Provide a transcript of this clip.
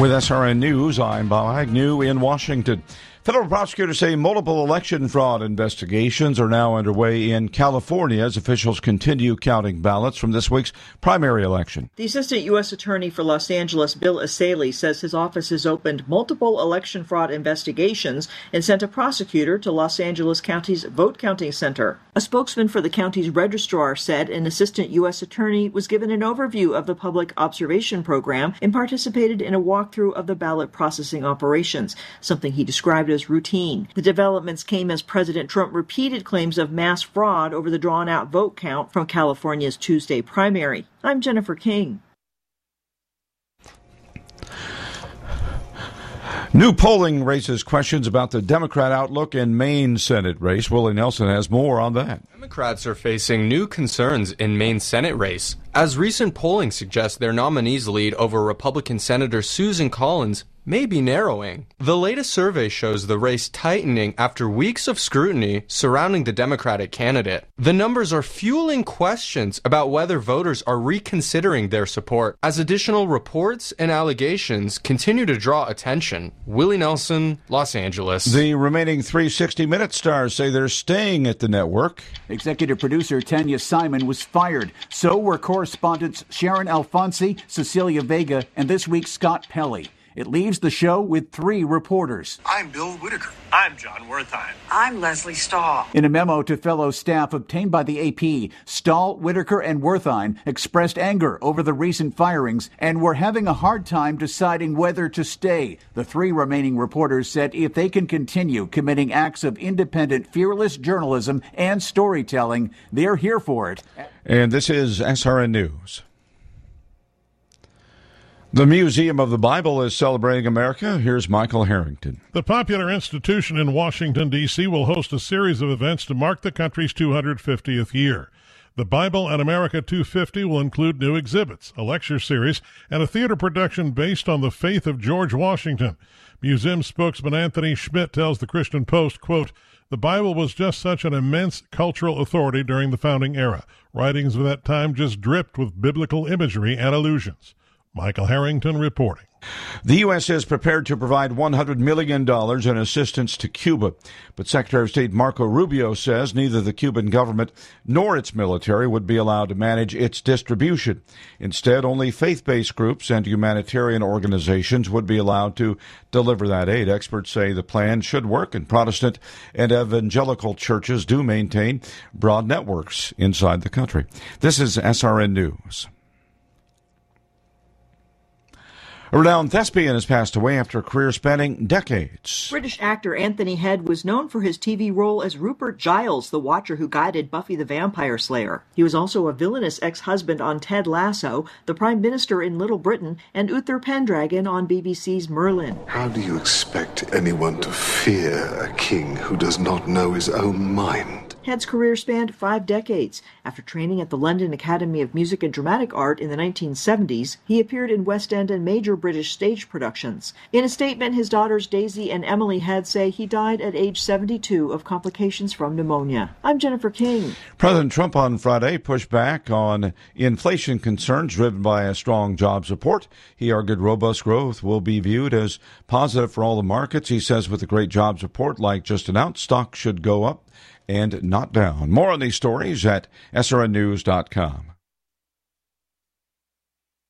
With SRN News, I'm Bob Agnew in Washington. Federal prosecutors say multiple election fraud investigations are now underway in California as officials continue counting ballots from this week's primary election. The Assistant U.S. Attorney for Los Angeles, Bill Asaley, says his office has opened multiple election fraud investigations and sent a prosecutor to Los Angeles County's vote counting center. A spokesman for the county's registrar said an Assistant U.S. Attorney was given an overview of the public observation program and participated in a walkthrough of the ballot processing operations, something he described as routine. The developments came as President Trump repeated claims of mass fraud over the drawn-out vote count from California's Tuesday primary. I'm Jennifer King. New polling raises questions about the Democrat outlook in Maine Senate race. Willie Nelson has more on that. Democrats are facing new concerns in Maine Senate race, as recent polling suggests their nominees' lead over Republican Senator Susan Collins may be narrowing. The latest survey shows the race tightening after weeks of scrutiny surrounding the Democratic candidate. The numbers are fueling questions about whether voters are reconsidering their support as additional reports and allegations continue to draw attention. Willie Nelson, Los Angeles. The remaining 360 Minute stars say they're staying at the network. Executive producer Tanya Simon was fired. So were correspondents Sharon Alfonsi, Cecilia Vega, and this week Scott Pelley. It leaves the show with 3 reporters. I'm Bill Whitaker. I'm John Wertheim. I'm Leslie Stahl. In a memo to fellow staff obtained by the AP, Stahl, Whitaker, and Wertheim expressed anger over the recent firings and were having a hard time deciding whether to stay. The 3 remaining reporters said if they can continue committing acts of independent, fearless journalism and storytelling, they're here for it. And this is SRN News. The Museum of the Bible is celebrating America. Here's Michael Harrington. The popular institution in Washington, D.C. will host a series of events to mark the country's 250th year. The Bible and America 250 will include new exhibits, a lecture series, and a theater production based on the faith of George Washington. Museum spokesman Anthony Schmidt tells the Christian Post, quote, "The Bible was just such an immense cultural authority during the founding era. Writings of that time just dripped with biblical imagery and allusions." Michael Harrington reporting. The U.S. is prepared to provide $100 million in assistance to Cuba, but Secretary of State Marco Rubio says neither the Cuban government nor its military would be allowed to manage its distribution. Instead, only faith-based groups and humanitarian organizations would be allowed to deliver that aid. Experts say the plan should work, and Protestant and evangelical churches do maintain broad networks inside the country. This is SRN News. A renowned thespian has passed away after a career spanning decades. British actor Anthony Head was known for his TV role as Rupert Giles, the Watcher who guided Buffy the Vampire Slayer. He was also a villainous ex-husband on Ted Lasso, the Prime Minister in Little Britain, and Uther Pendragon on BBC's Merlin. How do you expect anyone to fear a king who does not know his own mind? Head's career spanned 5 decades. After training at the London Academy of Music and Dramatic Art in the 1970s, he appeared in West End and major British stage productions. In a statement, his daughters Daisy and Emily Head say he died at age 72 of complications from pneumonia. I'm Jennifer King. President Trump on Friday pushed back on inflation concerns driven by a strong jobs report. He argued robust growth will be viewed as positive for all the markets. He says with the great jobs report like just announced, stocks should go up and not down. More on these stories at srnnews.com.